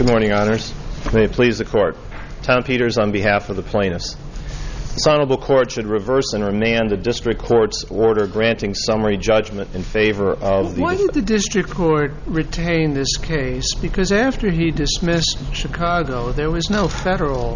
Good morning, Honors. May it please the Court. Tom Peters on behalf of the plaintiffs. This Honorable Court should reverse and remand the District Court's order granting summary judgment in favor of the... Why did the District Court retain this case? Because after he dismissed Chicago, there was no federal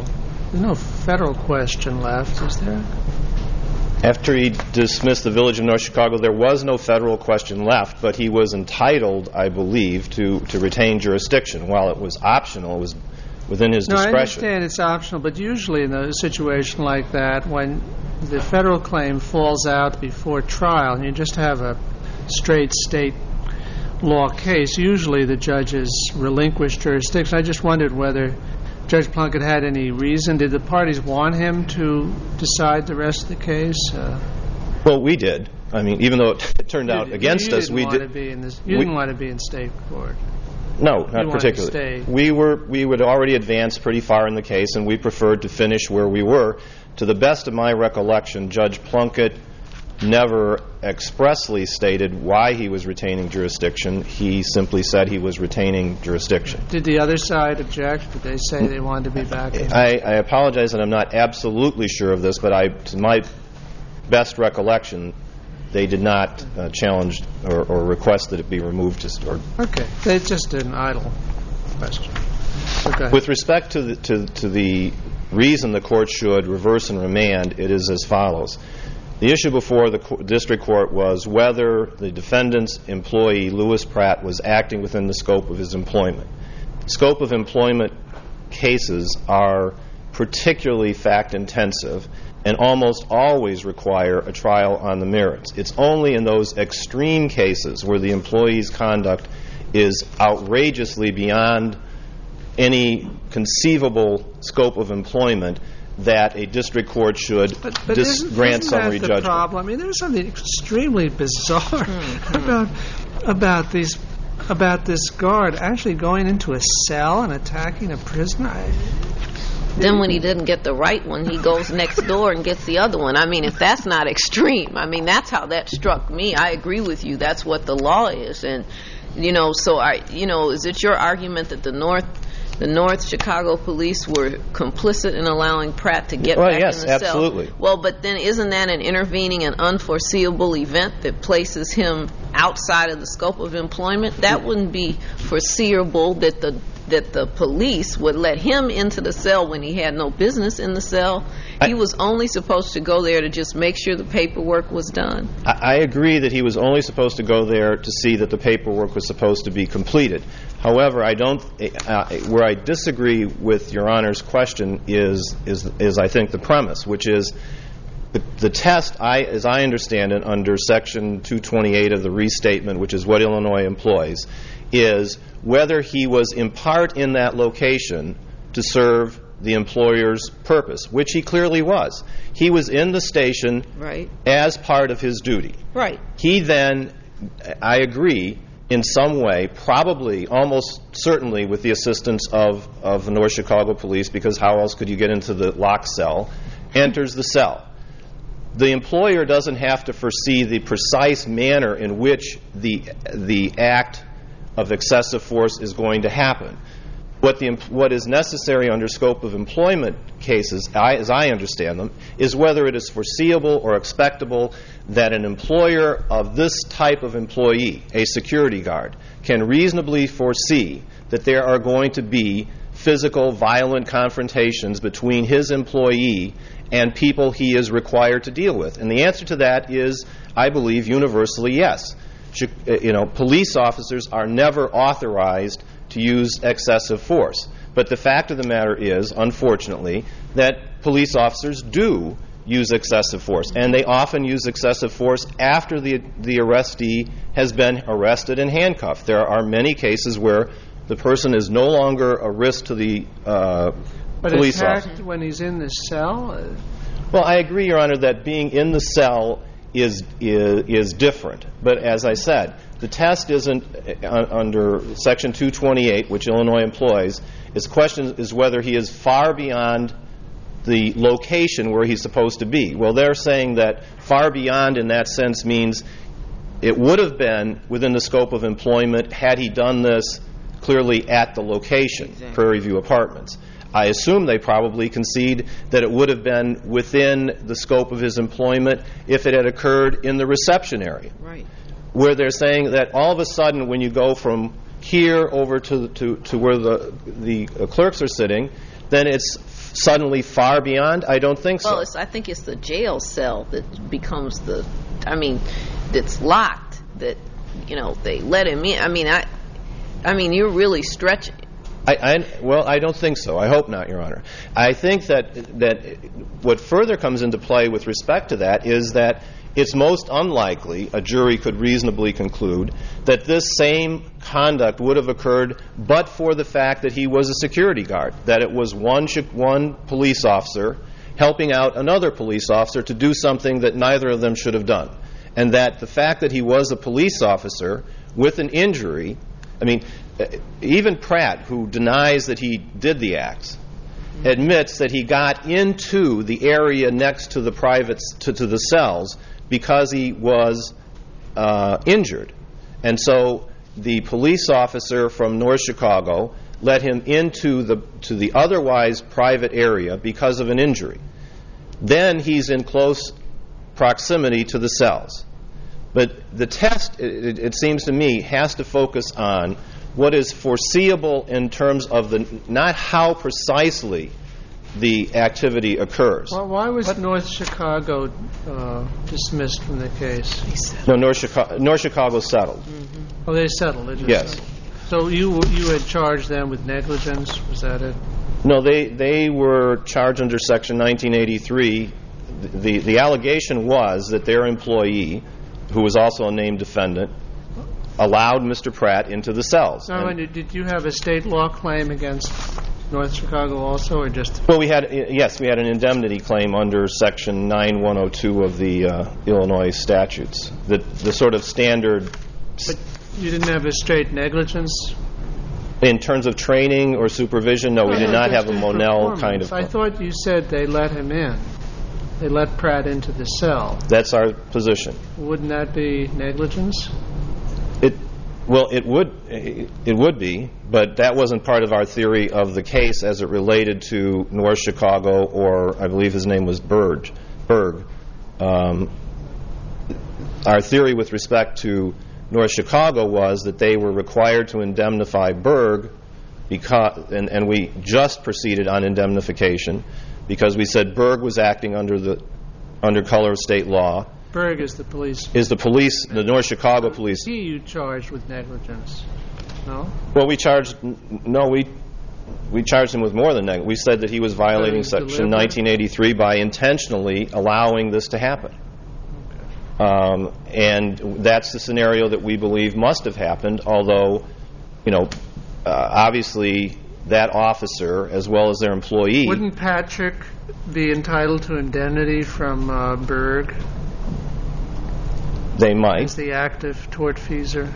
question left, is there? After he dismissed the Village of North Chicago, there was no federal question left, but he was entitled, I believe, to retain jurisdiction. While it was optional, it was within his discretion. No, I understand it's optional, but usually in a situation like that, when the federal claim falls out before trial and you just have a straight state law case, usually the judges relinquish jurisdiction. I just wondered whether Judge Plunkett had any reason. Did the parties want him to decide the rest of the case? Well, we did. I mean, even though it turned out against us, we did. You didn't want to be in state court. No, not particularly. We would already advanced pretty far in the case, and we preferred to finish where we were. To the best of my recollection, Judge Plunkett never expressly stated why he was retaining jurisdiction. He simply said he was retaining jurisdiction. Did the other side object? Did they say they wanted to be back in? I apologize that I'm not absolutely sure of this, but to my best recollection, they did not challenge or request that it be removed. Okay. It's just an idle question. Okay. With respect to the reason the Court should reverse and remand, it is as follows. The issue before the District Court was whether the defendant's employee, Louis Pratt, was acting within the scope of his employment. Scope of employment cases are particularly fact-intensive and almost always require a trial on the merits. It's only in those extreme cases where the employee's conduct is outrageously beyond any conceivable scope of employment that a district court should grant summary judgment. Isn't that the problem? I mean, there's something extremely bizarre about this guard actually going into a cell and attacking a prisoner. Then when he didn't get the right one, he goes next door and gets the other one. I mean, if that's not extreme, I mean, that's how that struck me. I agree with you. That's what the law is. And, so is it your argument that the North Chicago police were complicit in allowing Pratt to get back in the cell? Yes, absolutely. Well, but then isn't that an intervening and unforeseeable event that places him outside of the scope of employment? That wouldn't be foreseeable that the police would let him into the cell when he had no business in the cell. He was only supposed to go there to just make sure the paperwork was done. I agree that he was only supposed to go there to see that the paperwork was supposed to be completed. However, where I disagree with Your Honor's question is I think the premise, which is the test, as I understand it, under Section 228 of the restatement, which is what Illinois employs, is whether he was in part in that location to serve the employer's purpose, which he clearly was. He was in the station as part of his duty. Right. He then, I agree, in some way, probably, almost certainly with the assistance of the North Chicago police, because how else could you get into the locked cell, enters the cell. The employer doesn't have to foresee the precise manner in which the act of excessive force is going to happen. What is necessary under scope of employment cases, as I understand them, is whether it is foreseeable or expectable that an employer of this type of employee, a security guard, can reasonably foresee that there are going to be physical, violent confrontations between his employee and people he is required to deal with. And the answer to that is, I believe, universally yes. Police officers are never authorized to use excessive force. But the fact of the matter is, unfortunately, that police officers do use excessive force. And they often use excessive force after the arrestee has been arrested and handcuffed. There are many cases where the person is no longer a risk to the police officer. But when he's in the cell? Well, I agree, Your Honor, that being in the cell is different. But as I said, the test isn't under Section 228, which Illinois employs. Its question is whether he is far beyond the location where he's supposed to be. Well, they're saying that far beyond in that sense means it would have been within the scope of employment had he done this clearly at the location, Prairie View Apartments. I assume they probably concede that it would have been within the scope of his employment if it had occurred in the reception area. Right. Where they're saying that all of a sudden when you go from here over to where the clerks are sitting, then it's suddenly far beyond? I don't think so. Well, I think it's the jail cell that becomes that's locked, that, they let him in. I mean, you're really stretching. Well, I don't think so. I hope not, Your Honor. I think that what further comes into play with respect to that is that it's most unlikely a jury could reasonably conclude that this same conduct would have occurred but for the fact that he was a security guard, that it was one police officer helping out another police officer to do something that neither of them should have done, and that the fact that he was a police officer with an injury, even Pratt, who denies that he did the acts, admits that he got into the area next to the to the cells because he was injured. And so the police officer from North Chicago let him into the otherwise private area because of an injury. Then he's in close proximity to the cells. But the test, it seems to me, has to focus on what is foreseeable in terms of not how precisely the activity occurs. Well, why was North Chicago dismissed from the case? No, North Chicago settled. Oh, they settled. Yes. So you had charged them with negligence? Was that it? No, they were charged under Section 1983. The allegation was that their employee, who was also a named defendant, allowed Mr. Pratt into the cells. Now, did you have a state law claim against North Chicago also, or just? Well, we had an indemnity claim under Section 9102 of the Illinois statutes. The sort of standard. But you didn't have a straight negligence? In terms of training or supervision, no, we did not have a Monell kind of. I thought you said they let him in. They let Pratt into the cell. That's our position. Wouldn't that be negligence? It would be, but that wasn't part of our theory of the case as it related to North Chicago, or I believe his name was Berg. Our theory with respect to North Chicago was that they were required to indemnify Berg, and we just proceeded on indemnification because we said Berg was acting under color of state law. Berg is the police. The North Chicago police. You charged with negligence, no? Well, we charged him with more than that. We said that he was violating Section 1983 by intentionally allowing this to happen. Okay. And that's the scenario that we believe must have happened, although, obviously that officer, as well as their employee. Wouldn't Patrick be entitled to indemnity from Berg? They might. As the active tortfeasor?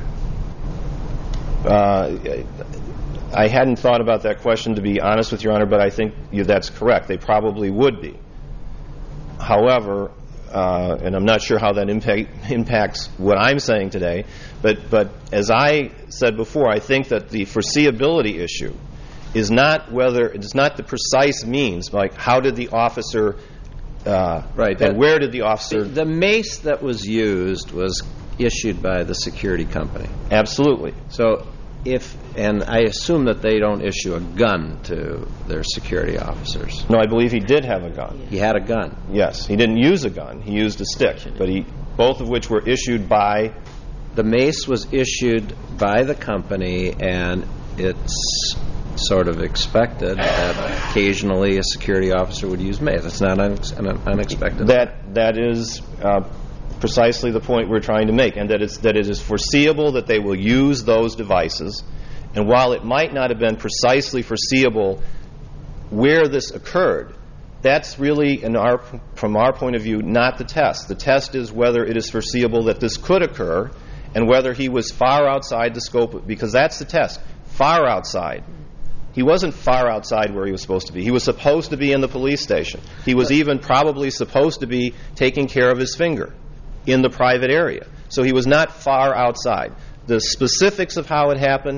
I hadn't thought about that question, to be honest with Your Honor, but I think that's correct. They probably would be. However, and I'm not sure how that impacts what I'm saying today, but as I said before, I think that the foreseeability issue is not the precise means, like how did the officer and where did the officer... The mace that was used was issued by the security company. Absolutely. So and I assume that they don't issue a gun to their security officers. No, I believe he did have a gun. He had a gun. Yes, he didn't use a gun. He used a stick, but both of which were issued by... The mace was issued by the company, and it's sort of expected that occasionally a security officer would use mace. It's not unexpected. That is precisely the point we're trying to make, and that it is foreseeable that they will use those devices. And while it might not have been precisely foreseeable where this occurred, that's really, from our point of view, not the test. The test is whether it is foreseeable that this could occur and whether he was far outside the scope, because that's the test, far outside. He wasn't far outside where he was supposed to be. He was supposed to be in the police station. He was even probably supposed to be taking care of his finger in the private area. So he was not far outside. The specifics of how it happened,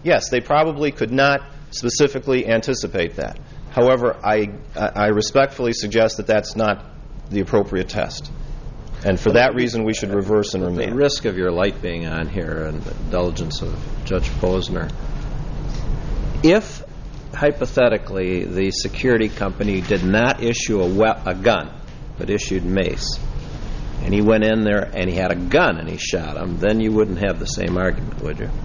Yes, they probably could not specifically anticipate that. However, I respectfully suggest that that's not the appropriate test. And for that reason, we should reverse and remand. The risk of your light being on here and the indulgence of Judge Posner, if, hypothetically, the security company did not issue a gun, but issued mace, and he went in there and he had a gun and he shot him, then you wouldn't have the same argument, would you?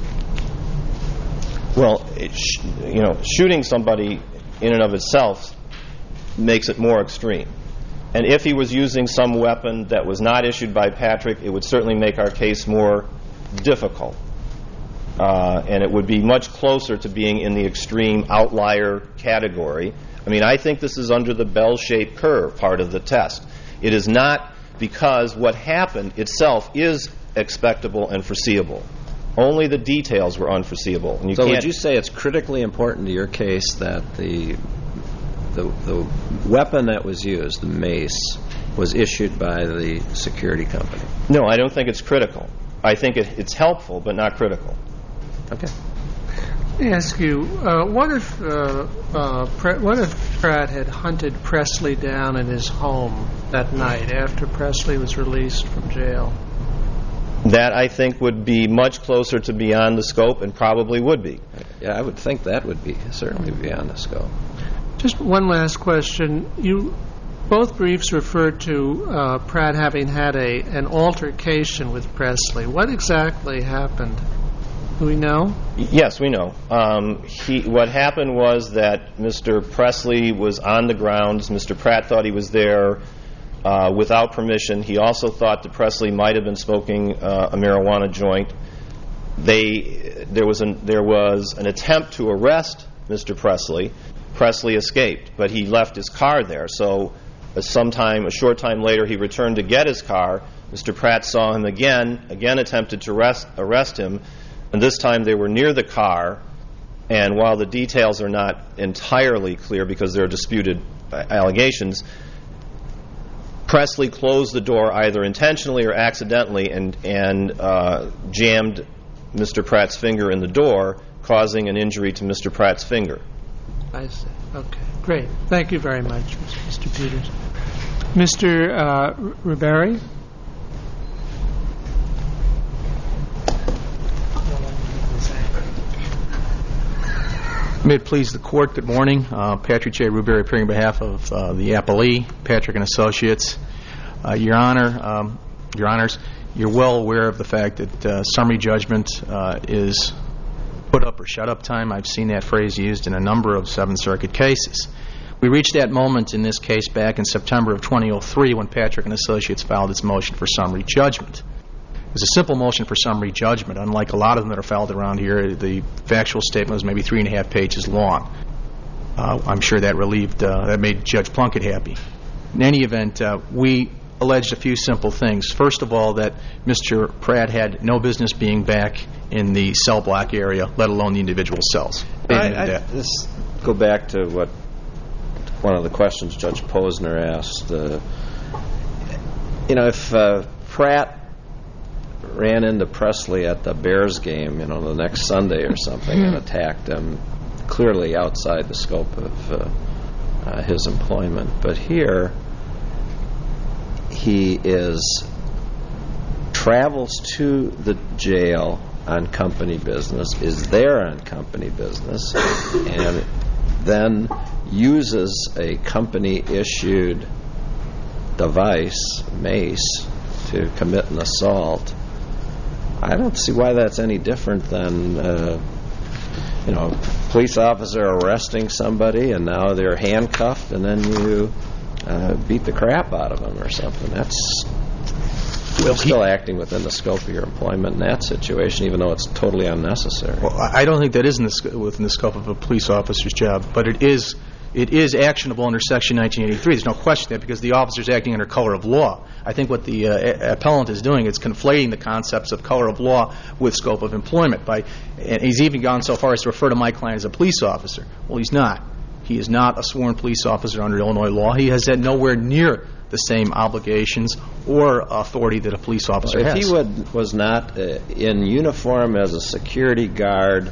Well, shooting somebody in and of itself makes it more extreme. And if he was using some weapon that was not issued by Patrick, it would certainly make our case more difficult. And it would be much closer to being in the extreme outlier category. I mean, I think this is under the bell-shaped curve part of the test. It is not because what happened itself is expectable and foreseeable. Only the details were unforeseeable. And would you say it's critically important to your case that the weapon that was used, the mace, was issued by the security company? No, I don't think it's critical. I think it's helpful, but not critical. Okay. Let me ask you, what if Pratt had hunted Presley down in his home that night after Presley was released from jail? That, I think, would be much closer to beyond the scope, and probably would be. Yeah, I would think that would be certainly beyond the scope. Just one last question. Both briefs refer to Pratt having had an altercation with Presley. What exactly happened? Do we know? Yes, we know. What happened was that Mr. Presley was on the grounds. Mr. Pratt thought he was there without permission. He also thought that Presley might have been smoking a marijuana joint. There was an attempt to arrest Mr. Presley. Presley escaped, but he left his car there. So a short time later, he returned to get his car. Mr. Pratt saw him again attempted to arrest him, and this time they were near the car, and while the details are not entirely clear because there are disputed allegations, Presley closed the door either intentionally or accidentally and jammed Mr. Pratt's finger in the door, causing an injury to Mr. Pratt's finger. I see. Okay, great. Thank you very much, Mr. Peters. Mr. Riberi? May it please the Court, good morning. Patrick J. Riberi appearing on behalf of the appellee, Patrick and Associates. Your Honors, you're well aware of the fact that summary judgment is put up or shut up time. I've seen that phrase used in a number of Seventh Circuit cases. We reached that moment in this case back in September of 2003 when Patrick and Associates filed its motion for summary judgment. It was a simple motion for summary judgment. Unlike a lot of them that are filed around here, the factual statement was maybe 3.5 pages long. I'm sure that made Judge Plunkett happy. In any event, we alleged a few simple things. First of all, that Mr. Pratt had no business being back in the cell block area, let alone the individual cells. Let's go back to what one of the questions Judge Posner asked. If Pratt ran into Presley at the Bears game, the next Sunday or something, and attacked him, clearly outside the scope of his employment. But here, he travels to the jail on company business, is there on company business, and then uses a company-issued device, mace, to commit an assault. I don't see why that's any different than, a police officer arresting somebody and now they're handcuffed and then you beat the crap out of them or something. You're still acting within the scope of your employment in that situation, even though it's totally unnecessary. Well, I don't think that is within the scope of a police officer's job, but it is actionable under Section 1983. There's no question that because the officer's acting under color of law. I think what the appellant is doing is conflating the concepts of color of law with scope of employment. And he's even gone so far as to refer to my client as a police officer. Well, he's not. He is not a sworn police officer under Illinois law. He has had nowhere near the same obligations or authority that a police officer has. If he was not in uniform as a security guard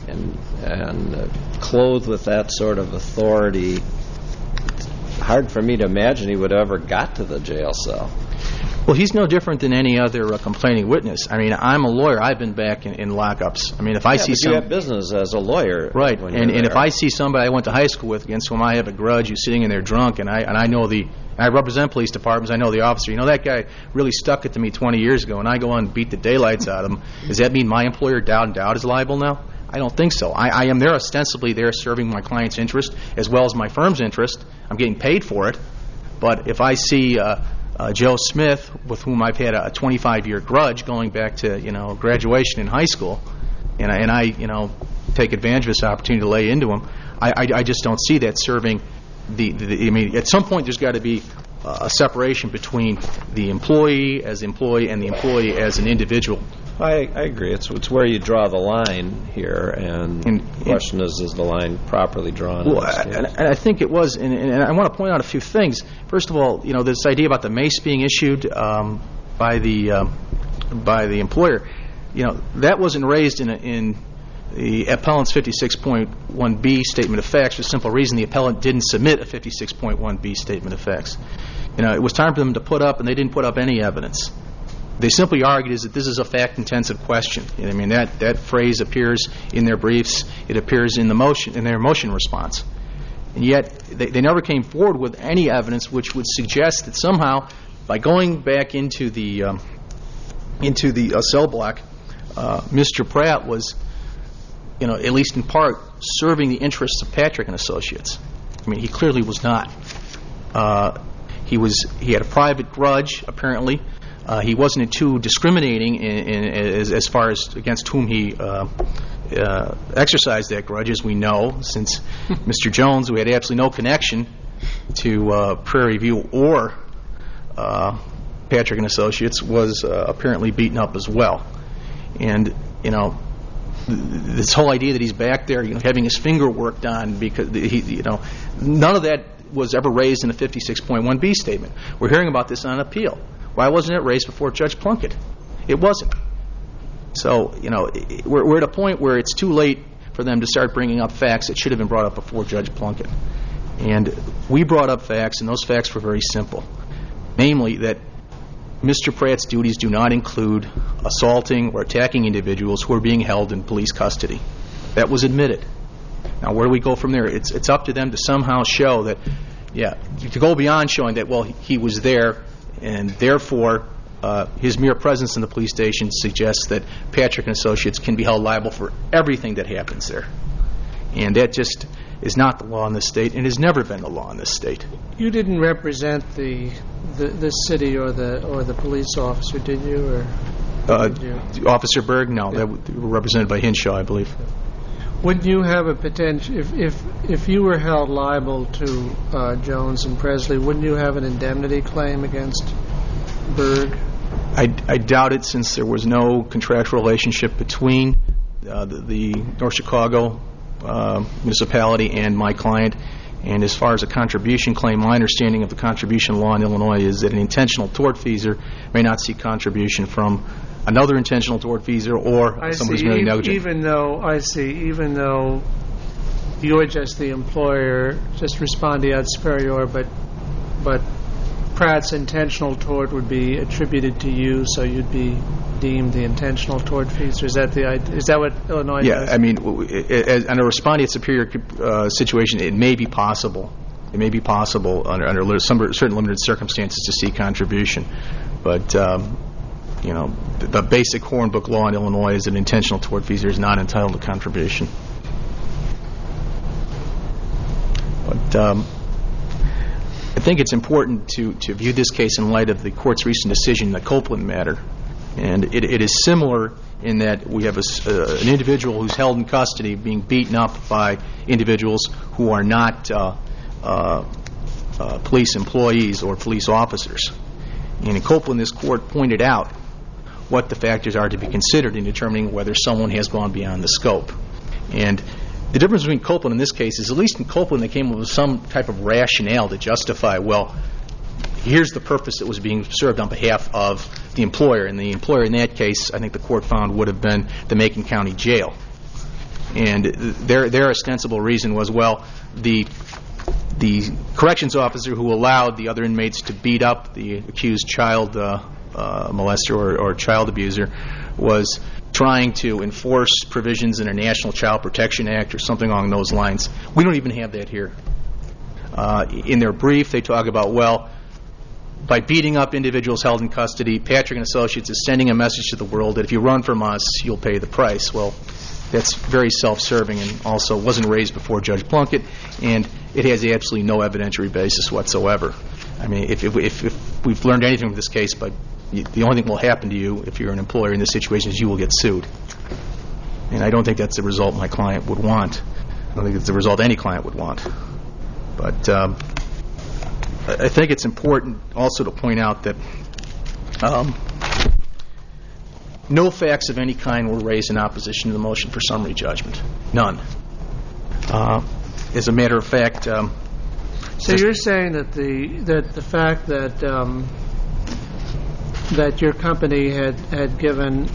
and clothed with that sort of authority, it's hard for me to imagine he would have ever got to the jail cell. Well, he's no different than any other complaining witness. I mean, I'm a lawyer. I've been back in lockups. I mean, if I see you have business as a lawyer, right? And if I see somebody I went to high school with against whom I have a grudge, who's sitting in there drunk, and I know I represent police departments. I know the officer. You know, that guy really stuck it to me 20 years ago, and I go on and beat the daylights out of him. Does that mean my employer, Dowd & Dowd, is liable now? I don't think so. I am there ostensibly there serving my client's interest as well as my firm's interest. I'm getting paid for it. But if I see Joe Smith, with whom I've had a 25-year grudge going back to graduation in high school, and I take advantage of this opportunity to lay into him, I just don't see that serving I mean, at some point there's got to be a separation between the employee as employee and the employee as an individual. I agree. It's where you draw the line here, and the question is the line properly drawn? Well, and I think it was, and I want to point out a few things. First of all, this idea about the mace being issued by the employer, that wasn't raised in the appellant's 56.1b statement of facts for the simple reason the appellant didn't submit a 56.1b statement of facts. It was time for them to put up, and they didn't put up any evidence. They simply argued that this is a fact-intensive question. I mean, that phrase appears in their briefs. It appears in their motion response. And yet, they never came forward with any evidence which would suggest that somehow, by going back into the cell block, Mr. Pratt was, at least in part, serving the interests of Patrick and Associates. I mean, he clearly was not. He had a private grudge, apparently. He wasn't too discriminating as far as against whom he exercised that grudge, as we know, since Mr. Jones, who had absolutely no connection to Prairie View or Patrick and Associates, was apparently beaten up as well. And, this whole idea that he's back there, having his finger worked on, because none of that was ever raised in a 56.1b statement. We're hearing about this on appeal. Why wasn't it raised before Judge Plunkett? It wasn't. So, we're at a point where it's too late for them to start bringing up facts that should have been brought up before Judge Plunkett. And we brought up facts, and those facts were very simple. Namely, that Mr. Pratt's duties do not include assaulting or attacking individuals who are being held in police custody. That was admitted. Now, where do we go from there? It's up to them to somehow show that, to go beyond showing that, well, he was there, and therefore his mere presence in the police station suggests that Patrick and Associates can be held liable for everything that happens there. And that just is not the law in this state, and has never been the law in this state. You didn't represent the city or the police officer, did you? Officer Berg? No, they were represented by Hinshaw, I believe. Wouldn't you have a potential, if you were held liable to Jones and Presley, wouldn't you have an indemnity claim against Berg? I doubt it, since there was no contractual relationship between the North Chicago municipality and my client. And as far as a contribution claim, my understanding of the contribution law in Illinois is that an intentional tortfeasor may not seek contribution from another intentional tortfeasor or someone who's merely negligent. Even though you're just the employer, just respondeat superior, but Pratt's intentional tort would be attributed to you, so you'd be deemed the intentional tortfeasor. Is that what Illinois does? Yeah, I mean, in a respondeat superior situation, it may be possible. It may be possible under some certain limited circumstances to seek contribution, but the basic Hornbook law in Illinois is that intentional tortfeasor is not entitled to contribution. But I think it's important to view this case in light of the court's recent decision in the Copeland matter. And it is similar in that we have an individual who's held in custody being beaten up by individuals who are not police employees or police officers. And in Copeland, this court pointed out what the factors are to be considered in determining whether someone has gone beyond the scope. And the difference between Copeland in this case is, at least in Copeland, they came up with some type of rationale to justify, well, here's the purpose that was being served on behalf of the employer. And the employer in that case, I think the court found, would have been the Macon County Jail. And their ostensible reason was, well, the corrections officer who allowed the other inmates to beat up the accused child molester or child abuser was trying to enforce provisions in a National Child Protection Act or something along those lines. We don't even have that here. In their brief, they talk about, well, by beating up individuals held in custody, Patrick and Associates is sending a message to the world that if you run from us, you'll pay the price. Well, that's very self-serving and also wasn't raised before Judge Plunkett, and it has absolutely no evidentiary basis whatsoever. I mean, if we've learned anything from this case, but the only thing that will happen to you if you're an employer in this situation is you will get sued. And I don't think that's the result my client would want. I don't think it's the result any client would want. But I think it's important also to point out that no facts of any kind were raised in opposition to the motion for summary judgment. None. As a matter of fact... So you're saying that the fact that that your company had given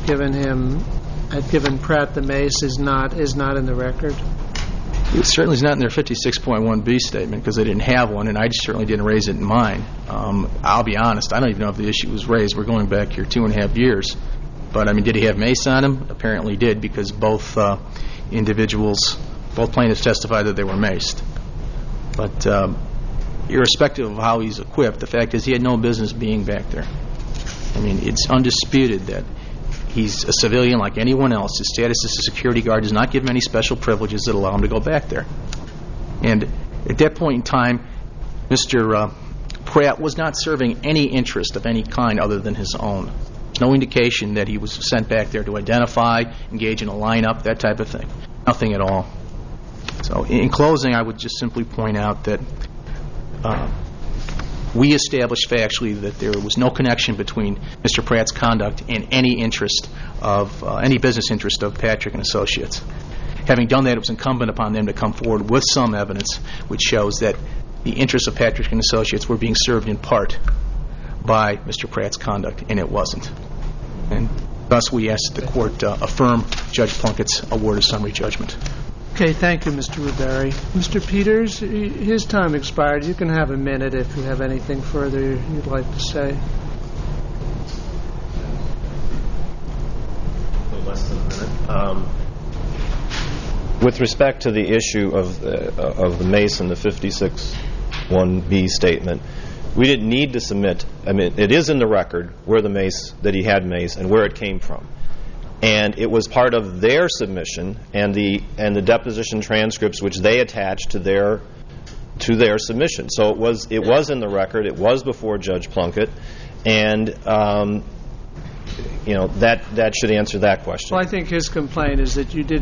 Pratt the mace is not in the record? It certainly is not in their 56.1b statement because they didn't have one, and I certainly didn't raise it in mine. I'll be honest, I don't even know if the issue was raised. We're going back here 2.5 years. But, I mean, did he have mace on him? Apparently he did because both plaintiffs testified that they were maced. But irrespective of how he's equipped, the fact is he had no business being back there. I mean, it's undisputed that he's a civilian like anyone else. His status as a security guard does not give him any special privileges that allow him to go back there. And at that point in time, Mr. Pratt was not serving any interest of any kind other than his own. There's no indication that he was sent back there to identify, engage in a lineup, that type of thing. Nothing at all. So in closing, I would just simply point out that we established factually that there was no connection between Mr. Pratt's conduct and any interest of any business interest of Patrick and Associates. Having done that, it was incumbent upon them to come forward with some evidence which shows that the interests of Patrick and Associates were being served in part by Mr. Pratt's conduct, and it wasn't. And thus we ask that the court affirm Judge Plunkett's award of summary judgment. Okay, thank you, Mr. Rubery. Mr. Peters, his time expired. You can have a minute if you have anything further you'd like to say. Less than a minute. With respect to the issue of the mace and the 56.1b statement, we didn't need to submit. I mean, it is in the record where the mace, that he had mace, and where it came from. And it was part of their submission and the deposition transcripts which they attached to their submission. So it was in the record. It was before Judge Plunkett, and that should answer that question. Well, I think his complaint is that you did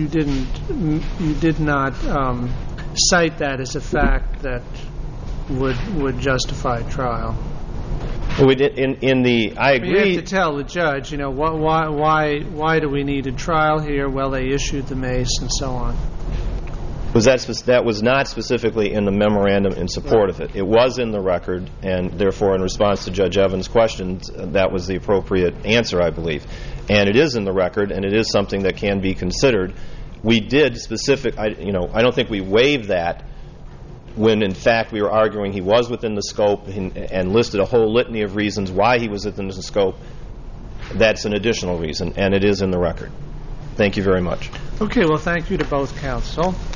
not cite that as a fact that would justify trial. Well, we did I agree. You have to tell the judge, why do we need a trial here? Well, they issued the mace and so on. That was not specifically in the memorandum in support of it. It was in the record, and therefore, in response to Judge Evans' questions, that was the appropriate answer, I believe. And it is in the record, and it is something that can be considered. We did I don't think we waived that when, in fact, we were arguing he was within the scope and listed a whole litany of reasons why he was within the scope. That's an additional reason, and it is in the record. Thank you very much. Okay, well, thank you to both counsel.